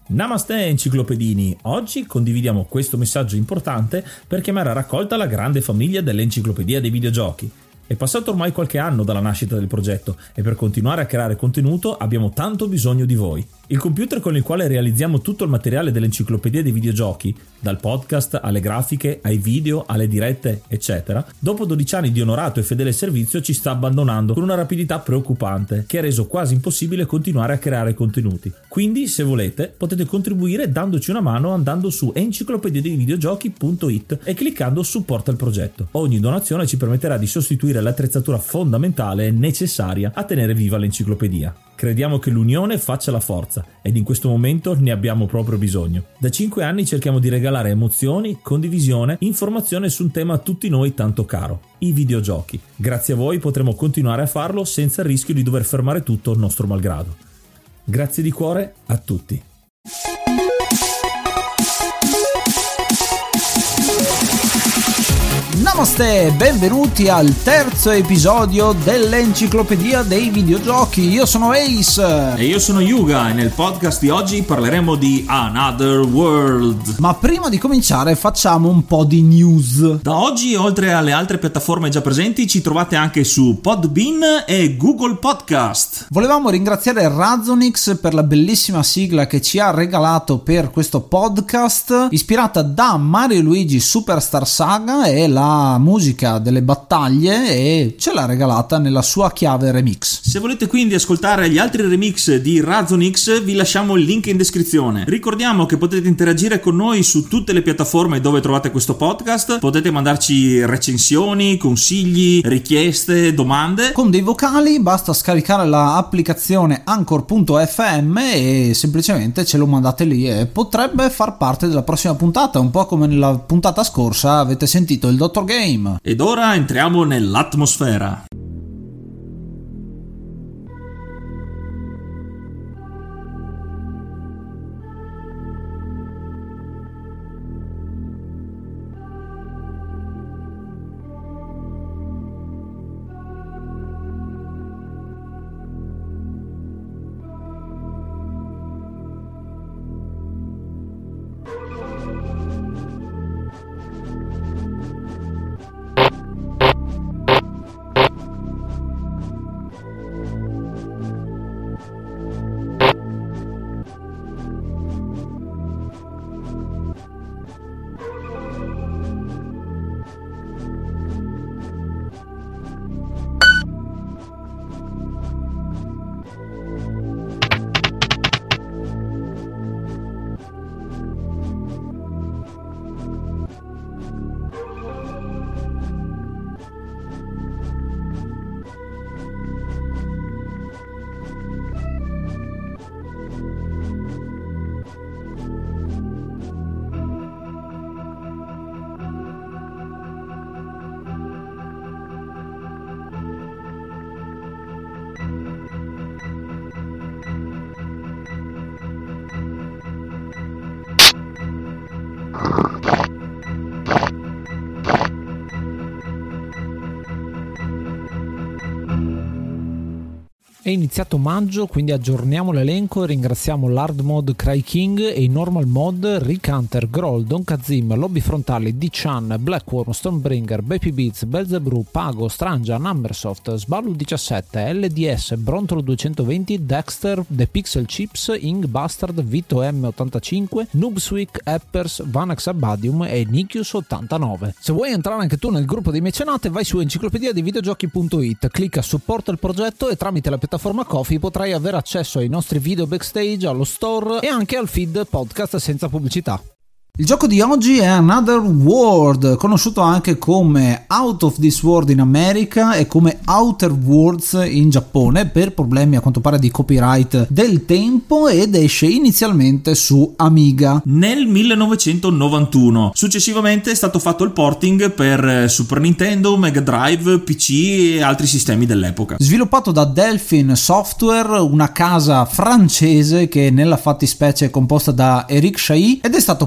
Namaste enciclopedini, oggi condividiamo questo messaggio importante per chiamare a raccolta la grande famiglia dell'Enciclopedia dei Videogiochi. È passato ormai qualche anno dalla nascita del progetto e per continuare a creare contenuto abbiamo tanto bisogno di voi. Il computer con il quale realizziamo tutto il materiale dell'Enciclopedia dei Videogiochi, dal podcast alle grafiche, ai video, alle dirette, eccetera, dopo 12 anni di onorato e fedele servizio ci sta abbandonando con una rapidità preoccupante che ha reso quasi impossibile continuare a creare contenuti. Quindi, se volete, potete contribuire dandoci una mano andando su enciclopediadeivideogiochi.it e cliccando supporta il progetto. Ogni donazione ci permetterà di sostituire l'attrezzatura fondamentale e necessaria a tenere viva l'enciclopedia. Crediamo che l'unione faccia la forza ed in questo momento ne abbiamo proprio bisogno. Da 5 anni cerchiamo di regalare emozioni, condivisione, informazione su un tema a tutti noi tanto caro, i videogiochi. Grazie a voi potremo continuare a farlo senza il rischio di dover fermare tutto nostro malgrado. Grazie di cuore a tutti. Namaste, benvenuti al terzo episodio dell'Enciclopedia dei Videogiochi. Io sono Ace e io sono Yuga e nel podcast di oggi parleremo di Another World. Ma prima di cominciare facciamo un po' di news. Da oggi, oltre alle altre piattaforme già presenti, ci trovate anche su Podbean e Google Podcast. Volevamo ringraziare Razonix per la bellissima sigla che ci ha regalato per questo podcast, ispirata da Mario e Luigi Superstar Saga e la musica delle battaglie, e ce l'ha regalata nella sua chiave remix. Se volete quindi ascoltare gli altri remix di Razonix, vi lasciamo il link in descrizione. Ricordiamo che potete interagire con noi su tutte le piattaforme dove trovate questo podcast, potete mandarci recensioni, consigli, richieste, domande. Con dei vocali basta scaricare l'applicazione Anchor.fm e semplicemente ce lo mandate lì e potrebbe far parte della prossima puntata, un po' come nella puntata scorsa avete sentito il Dottor Game. Ed ora entriamo nell'atmosfera. È iniziato maggio, quindi aggiorniamo l'elenco e ringraziamo l'Hard Mode Cry King e i Normal Mode Rick Hunter, Groll, Don Kazim, Lobby Frontali, D-Chan, Blackworm, Stonebringer, Baby Beats, Belzebrew, Pago, Strangia, Numbersoft, Sballu 17, LDS, Brontolo 220, Dexter, The Pixel Chips, Ing Bastard, Vito M85, Noobswick, Eppers, Vanax Abadium e Nikius 89. Se vuoi entrare anche tu nel gruppo dei mecenate, vai su enciclopediadeivideogiochi.it, clicca supporta il progetto e tramite la piattaforma Ko-fi potrai avere accesso ai nostri video backstage, allo store e anche al feed podcast senza pubblicità. Il gioco di oggi è Another World, conosciuto anche come Out of This World in America e come Outer Worlds in Giappone per problemi a quanto pare di copyright del tempo, ed esce inizialmente su Amiga nel 1991. Successivamente è stato fatto il porting per Super Nintendo, Mega Drive, PC e altri sistemi dell'epoca. Sviluppato da Delphin Software, una casa francese che nella fattispecie è composta da Eric Chahi, ed è stato pubblicato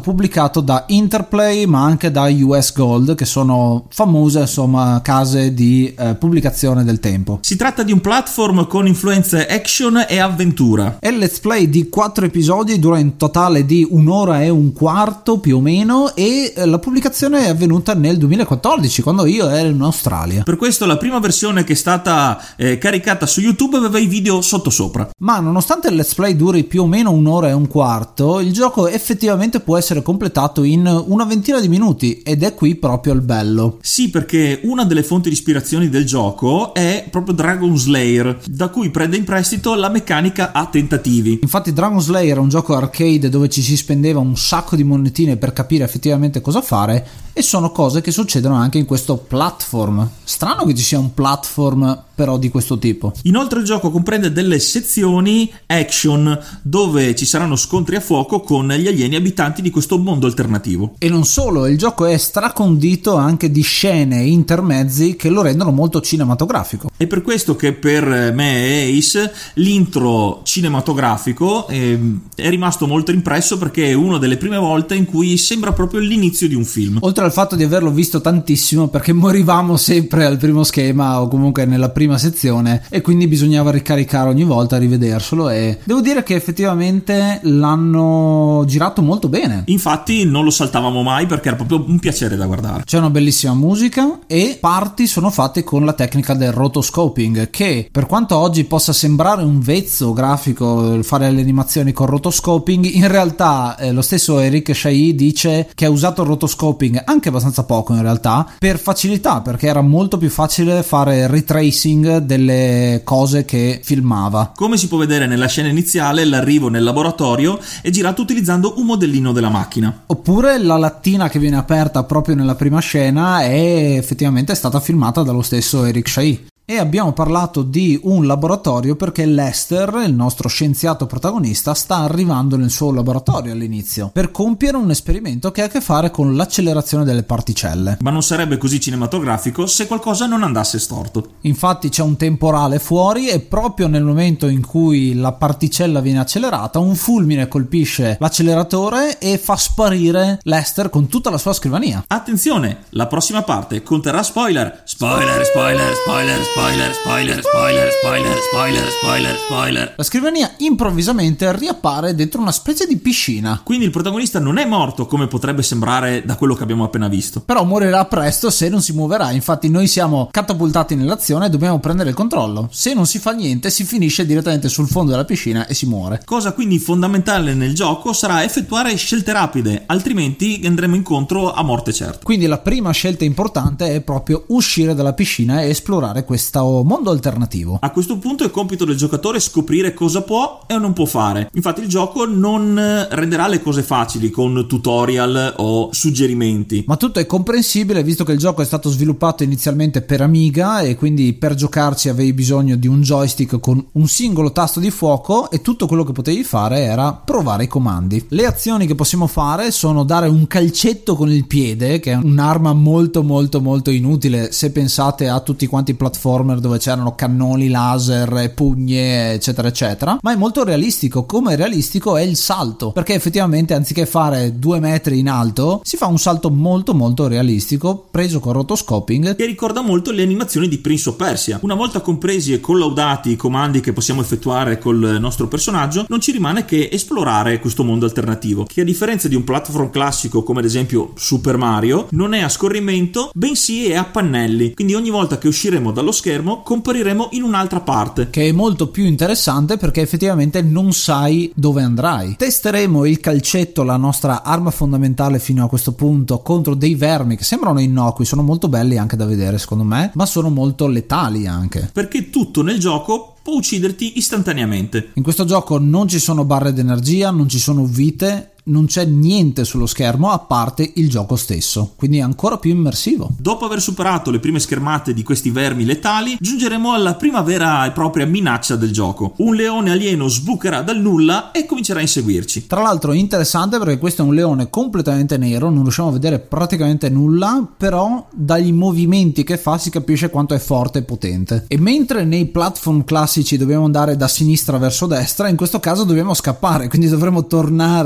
pubblicato da Interplay ma anche da US Gold, che sono famose insomma case di pubblicazione del tempo. Si tratta di un platform con influenze action e avventura. È il let's play di 4 episodi, dura in totale di 1 ora e un quarto più o meno, e la pubblicazione è avvenuta nel 2014 quando io ero in Australia. Per questo la prima versione che è stata caricata su YouTube aveva i video sottosopra. Ma nonostante il let's play duri più o meno 1 ora e un quarto, il gioco effettivamente può essere completato in una ventina di minuti, ed è qui proprio il bello. Sì, perché una delle fonti di ispirazione del gioco è proprio Dragon Slayer, da cui prende in prestito la meccanica a tentativi. Infatti Dragon Slayer è un gioco arcade dove ci si spendeva un sacco di monetine per capire effettivamente cosa fare, e sono cose che succedono anche in questo platform. Strano che ci sia un platform però di questo tipo. Inoltre il gioco comprende delle sezioni action dove ci saranno scontri a fuoco con gli alieni abitanti di questo mondo alternativo. E non solo, il gioco è stracondito anche di scene e intermezzi che lo rendono molto cinematografico. È per questo che per me e Ace l'intro cinematografico è rimasto molto impresso, perché è una delle prime volte in cui sembra proprio l'inizio di un film. Oltre al fatto di averlo visto tantissimo, perché morivamo sempre al primo schema o comunque nella prima sezione, e quindi bisognava ricaricare ogni volta, rivederselo, e devo dire che effettivamente l'hanno girato molto bene. Infatti non lo saltavamo mai perché era proprio un piacere da guardare. C'è una bellissima musica e parti sono fatte con la tecnica del rotoscoping, che per quanto oggi possa sembrare un vezzo grafico fare le animazioni con rotoscoping, in realtà lo stesso Eric Chahi dice che ha usato il rotoscoping anche abbastanza poco in realtà per facilità, perché era molto più facile fare retracing delle cose che filmava. Come si può vedere nella scena iniziale, l'arrivo nel laboratorio è girato utilizzando un modellino della macchina. Oppure la lattina che viene aperta proprio nella prima scena è effettivamente stata filmata dallo stesso Eric Chahi. E abbiamo parlato di un laboratorio perché Lester, il nostro scienziato protagonista, sta arrivando nel suo laboratorio all'inizio per compiere un esperimento che ha a che fare con l'accelerazione delle particelle. Ma non sarebbe così cinematografico se qualcosa non andasse storto. Infatti c'è un temporale fuori e proprio nel momento in cui la particella viene accelerata, un fulmine colpisce l'acceleratore e fa sparire Lester con tutta la sua scrivania. Attenzione, la prossima parte conterrà spoiler. Spoiler, spoiler, spoiler, spoiler, spoiler, spoiler, spoiler, spoiler, spoiler, spoiler. La scrivania improvvisamente riappare dentro una specie di piscina. Quindi il protagonista non è morto come potrebbe sembrare da quello che abbiamo appena visto. Però morirà presto se non si muoverà. Infatti noi siamo catapultati nell'azione e dobbiamo prendere il controllo. Se non si fa niente si finisce direttamente sul fondo della piscina e si muore. Cosa quindi fondamentale nel gioco sarà effettuare scelte rapide, altrimenti andremo incontro a morte certa. Quindi la prima scelta importante è proprio uscire dalla piscina e esplorare questo mondo alternativo. A questo punto è compito del giocatore scoprire cosa può e non può fare. Infatti il gioco non renderà le cose facili con tutorial o suggerimenti. Ma tutto è comprensibile visto che il gioco è stato sviluppato inizialmente per Amiga e quindi per giocarci avevi bisogno di un joystick con un singolo tasto di fuoco e tutto quello che potevi fare era provare i comandi. Le azioni che possiamo fare sono dare un calcetto con il piede, che è un'arma molto molto molto inutile se pensate a tutti quanti i platformer dove c'erano cannoni laser, pugne eccetera eccetera, ma è molto realistico. Come realistico è il salto, perché effettivamente anziché fare 2 metri in alto si fa un salto molto molto realistico preso con rotoscoping, che ricorda molto le animazioni di Prince of Persia. Una volta compresi e collaudati i comandi che possiamo effettuare col nostro personaggio, non ci rimane che esplorare questo mondo alternativo, che a differenza di un platform classico come ad esempio Super Mario non è a scorrimento bensì è a pannelli, quindi ogni volta che usciremo dallo schermo compariremo in un'altra parte, che è molto più interessante perché effettivamente non sai dove andrai. Testeremo il calcetto, la nostra arma fondamentale fino a questo punto, contro dei vermi che sembrano innocui, sono molto belli anche da vedere secondo me, ma sono molto letali anche, perché tutto nel gioco può ucciderti istantaneamente. In questo gioco non ci sono barre d'energia, non ci sono vite, non c'è niente sullo schermo a parte il gioco stesso, quindi è ancora più immersivo. Dopo aver superato le prime schermate di questi vermi letali, giungeremo alla prima vera e propria minaccia del gioco. Un leone alieno sbucherà dal nulla e comincerà a inseguirci. Tra l'altro è interessante perché questo è un leone completamente nero, non riusciamo a vedere praticamente nulla, però dagli movimenti che fa si capisce quanto è forte e potente. E mentre nei platform classici dobbiamo andare da sinistra verso destra, in questo caso dobbiamo scappare, quindi dovremo tornare a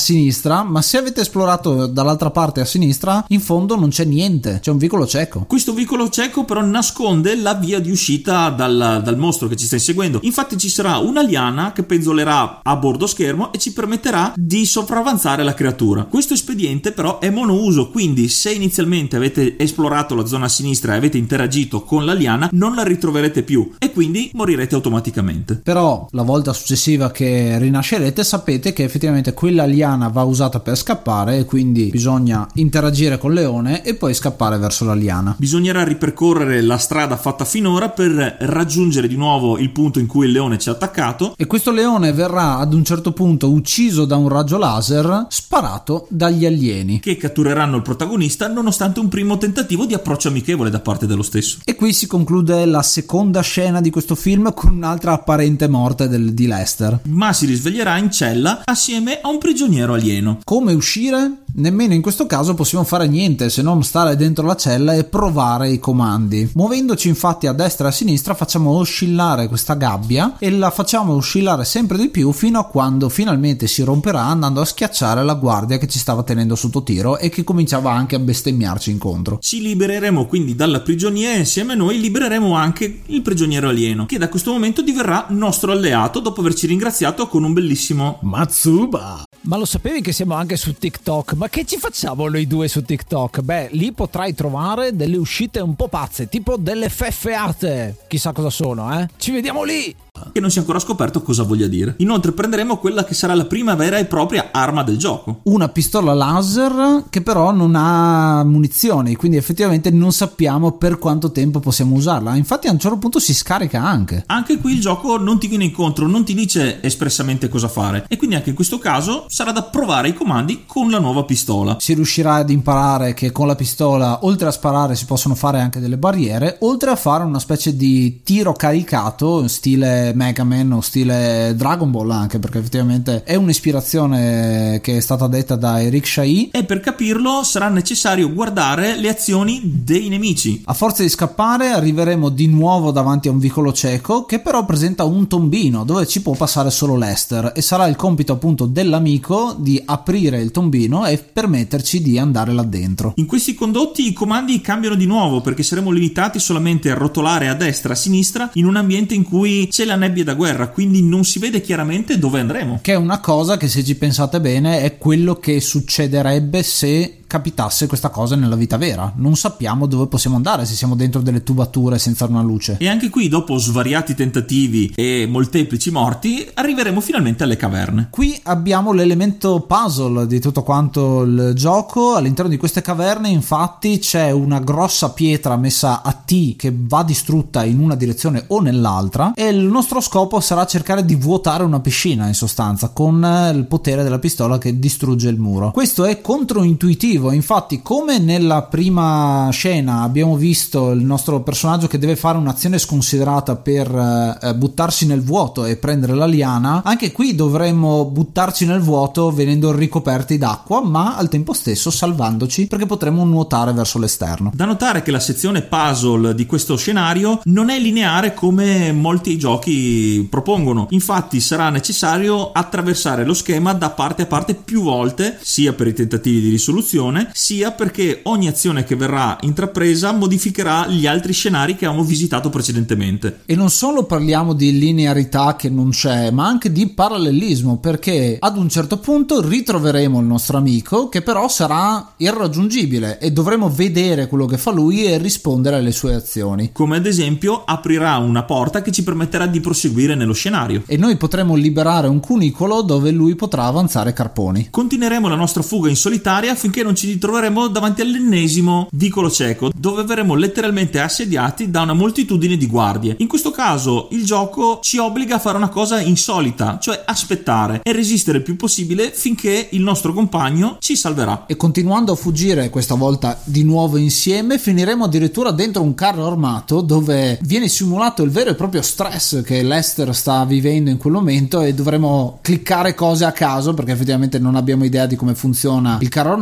sinistra, ma se avete esplorato dall'altra parte a sinistra, in fondo non c'è niente, c'è un vicolo cieco. Questo vicolo cieco però nasconde la via di uscita dal mostro che ci sta inseguendo. Infatti ci sarà una liana che penzolerà a bordo schermo e ci permetterà di sopravanzare la creatura. Questo espediente però è monouso, quindi se inizialmente avete esplorato la zona a sinistra e avete interagito con la liana, non la ritroverete più e quindi morirete automaticamente. Però la volta successiva che rinascerete sapete che effettivamente quella liana va usata per scappare e quindi bisogna interagire col leone e poi scappare verso la liana. Bisognerà ripercorrere la strada fatta finora per raggiungere di nuovo il punto in cui il leone ci ha attaccato, e questo leone verrà ad un certo punto ucciso da un raggio laser sparato dagli alieni, che cattureranno il protagonista nonostante un primo tentativo di approccio amichevole da parte dello stesso. e qui si conclude la seconda scena di questo film con un'altra apparente morte di Lester. Ma si risveglierà in cella assieme a un prigioniero alieno. Come uscire? Nemmeno in questo caso possiamo fare niente se non stare dentro la cella e provare i comandi. Muovendoci infatti a destra e a sinistra facciamo oscillare questa gabbia e la facciamo oscillare sempre di più fino a quando finalmente si romperà, andando a schiacciare la guardia che ci stava tenendo sotto tiro e che cominciava anche a bestemmiarci incontro. Ci libereremo quindi dalla prigionia e insieme a noi libereremo anche il prigioniero alieno, che da questo momento diverrà nostro alleato dopo averci ringraziato con un bellissimo Matsuba. Ma lo sapevi che siamo anche su TikTok? Ma che ci facciamo noi due su TikTok? Beh, lì potrai trovare delle uscite un po' pazze, tipo delle feffeate. Chissà cosa sono, eh? Ci vediamo lì! che non si è ancora scoperto cosa voglia dire. Inoltre prenderemo quella che sarà la prima vera e propria arma del gioco. Una pistola laser che però non ha munizioni, quindi effettivamente non sappiamo per quanto tempo possiamo usarla. Infatti a un certo punto si scarica anche. Anche qui il gioco non ti viene incontro, non ti dice espressamente cosa fare, e quindi anche in questo caso sarà da provare i comandi con la nuova pistola. Si riuscirà ad imparare che con la pistola, oltre a sparare, si possono fare anche delle barriere, oltre a fare una specie di tiro caricato stile Mega Man o stile Dragon Ball, anche perché effettivamente è un'ispirazione che è stata detta da Eric Chahi. E per capirlo sarà necessario guardare le azioni dei nemici. A forza di scappare arriveremo di nuovo davanti a un vicolo cieco che però presenta un tombino dove ci può passare solo Lester, e sarà il compito appunto dell'amico di aprire il tombino e permetterci di andare là dentro. In questi condotti i comandi cambiano di nuovo, perché saremo limitati solamente a rotolare a destra e a sinistra in un ambiente in cui c'è la nebbia da guerra, quindi non si vede chiaramente dove andremo. Che è una cosa che, se ci pensate bene, è quello che succederebbe se capitasse questa cosa nella vita vera. Non sappiamo dove possiamo andare se siamo dentro delle tubature senza una luce. E anche qui, dopo svariati tentativi e molteplici morti, arriveremo finalmente alle caverne. Qui abbiamo l'elemento puzzle di tutto quanto il gioco. All'interno di queste caverne infatti c'è una grossa pietra messa a T che va distrutta in una direzione o nell'altra, e il nostro scopo sarà cercare di vuotare una piscina, in sostanza, con il potere della pistola che distrugge il muro. Questo è controintuitivo. Infatti, come nella prima scena abbiamo visto il nostro personaggio che deve fare un'azione sconsiderata per buttarsi nel vuoto e prendere la liana, anche qui dovremmo buttarci nel vuoto venendo ricoperti d'acqua, ma al tempo stesso salvandoci, perché potremo nuotare verso l'esterno. Da notare che la sezione puzzle di questo scenario non è lineare come molti giochi propongono. Infatti sarà necessario attraversare lo schema da parte a parte più volte, sia per i tentativi di risoluzione, sia perché ogni azione che verrà intrapresa modificherà gli altri scenari che abbiamo visitato precedentemente. E non solo parliamo di linearità che non c'è, ma anche di parallelismo, perché ad un certo punto ritroveremo il nostro amico che però sarà irraggiungibile e dovremo vedere quello che fa lui e rispondere alle sue azioni. Come ad esempio aprirà una porta che ci permetterà di proseguire nello scenario. E noi potremo liberare un cunicolo dove lui potrà avanzare carponi. Continueremo la nostra fuga in solitaria finché non ci ritroveremo davanti all'ennesimo vicolo cieco, dove verremo letteralmente assediati da una moltitudine di guardie. In questo caso il gioco ci obbliga a fare una cosa insolita, cioè aspettare e resistere il più possibile finché il nostro compagno ci salverà. E continuando a fuggire, questa volta di nuovo insieme, finiremo addirittura dentro un carro armato dove viene simulato il vero e proprio stress che Lester sta vivendo in quel momento, e dovremo cliccare cose a caso perché effettivamente non abbiamo idea di come funziona il carro armato,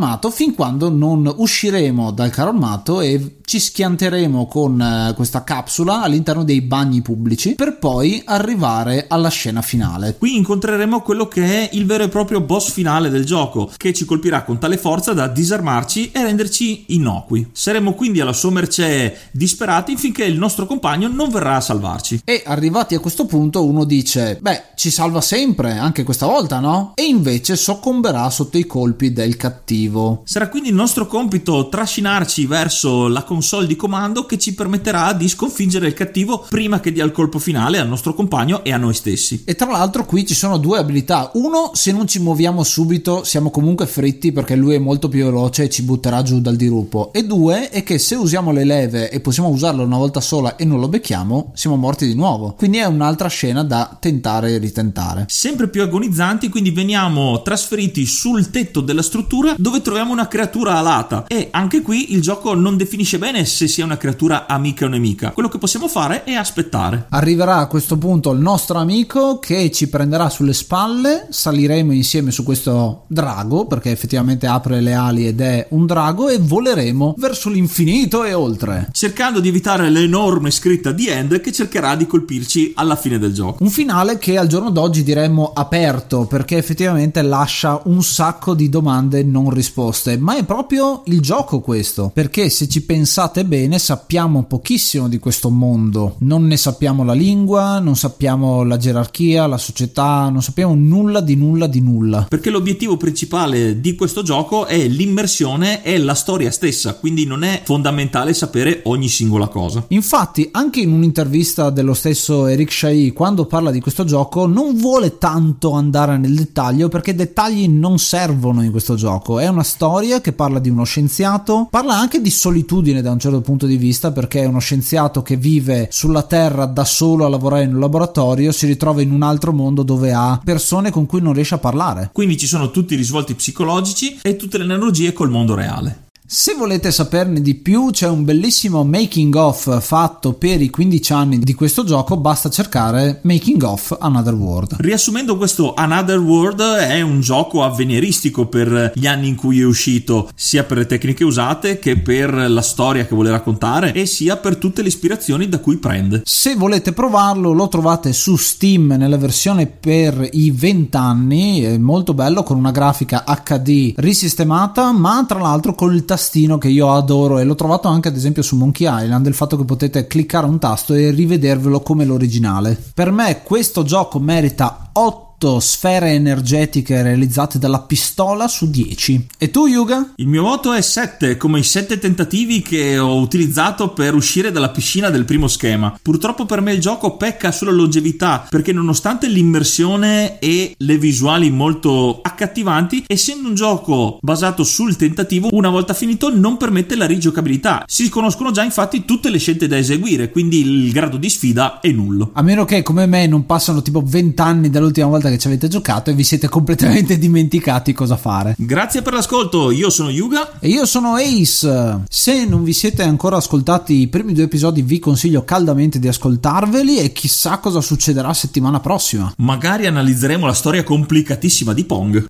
fin quando non usciremo dal carro armato e ci schianteremo con questa capsula all'interno dei bagni pubblici per poi arrivare alla scena finale. Qui incontreremo quello che è il vero e proprio boss finale del gioco, che ci colpirà con tale forza da disarmarci e renderci innocui. Saremo quindi alla sua mercé disperati finché il nostro compagno non verrà a salvarci. E arrivati a questo punto uno dice: beh, ci salva sempre, anche questa volta, no? E invece soccomberà sotto i colpi del cattivo. Sarà quindi il nostro compito trascinarci verso la console di comando che ci permetterà di sconfiggere il cattivo prima che dia il colpo finale al nostro compagno e a noi stessi. E tra l'altro qui ci sono due abilità: uno, se non ci muoviamo subito siamo comunque fritti perché lui è molto più veloce e ci butterà giù dal dirupo, e due è che se usiamo le leve e possiamo usarlo una volta sola e non lo becchiamo, siamo morti di nuovo. Quindi è un'altra scena da tentare e ritentare. Sempre più agonizzanti, quindi veniamo trasferiti sul tetto della struttura dove troviamo una creatura alata, e anche qui il gioco non definisce bene se sia una creatura amica o nemica. Quello che possiamo fare è aspettare. Arriverà a questo punto il nostro amico che ci prenderà sulle spalle, saliremo insieme su questo drago, perché effettivamente apre le ali ed è un drago, e voleremo verso l'infinito e oltre, cercando di evitare l'enorme scritta The End che cercherà di colpirci alla fine del gioco. Un finale che al giorno d'oggi diremmo aperto, perché effettivamente lascia un sacco di domande non risposte, ma è proprio il gioco questo, perché se ci pensate bene sappiamo pochissimo di questo mondo, non ne sappiamo la lingua, non sappiamo la gerarchia, la società, non sappiamo nulla di nulla di nulla. Perché l'obiettivo principale di questo gioco è l'immersione e la storia stessa, quindi non è fondamentale sapere ogni singola cosa. Infatti anche in un'intervista dello stesso Eric Chahi, quando parla di questo gioco, non vuole tanto andare nel dettaglio perché dettagli non servono in questo gioco. È una storia che parla di uno scienziato, parla anche di solitudine da un certo punto di vista, perché è uno scienziato che vive sulla Terra da solo a lavorare in un laboratorio, si ritrova in un altro mondo dove ha persone con cui non riesce a parlare. Quindi ci sono tutti i risvolti psicologici e tutte le analogie col mondo reale. Se volete saperne di più, c'è un bellissimo making of fatto per i 15 anni di questo gioco, basta cercare Making of Another World. Riassumendo, questo Another World è un gioco avveniristico per gli anni in cui è uscito, sia per le tecniche usate che per la storia che vuole raccontare e sia per tutte le ispirazioni da cui prende. Se volete provarlo, lo trovate su Steam nella versione per i 20 anni, è molto bello, con una grafica HD risistemata, ma tra l'altro col tastino che io adoro, e l'ho trovato anche ad esempio su Monkey Island, il fatto che potete cliccare un tasto e rivedervelo come l'originale. Per me questo gioco merita 8 sfere energetiche realizzate dalla pistola su 10. E tu, Yuga? Il mio voto è 7, come i 7 tentativi che ho utilizzato per uscire dalla piscina del primo schema. Purtroppo per me il gioco pecca sulla longevità, perché nonostante l'immersione e le visuali molto accattivanti, essendo un gioco basato sul tentativo, una volta finito non permette la rigiocabilità. Si conoscono già infatti tutte le scelte da eseguire, quindi il grado di sfida è nullo. A meno che come me non passano tipo 20 anni dall'ultima volta che ci avete giocato e vi siete completamente dimenticati cosa fare. Grazie per l'ascolto, io sono Yuga e io sono Ace. Se non vi siete ancora ascoltati i primi 2 episodi, vi consiglio caldamente di ascoltarveli, e chissà cosa succederà settimana prossima. Magari analizzeremo la storia complicatissima di Pong.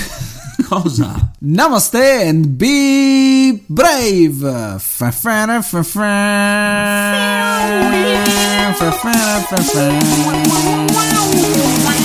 Cosa? Namaste and be brave. Wow.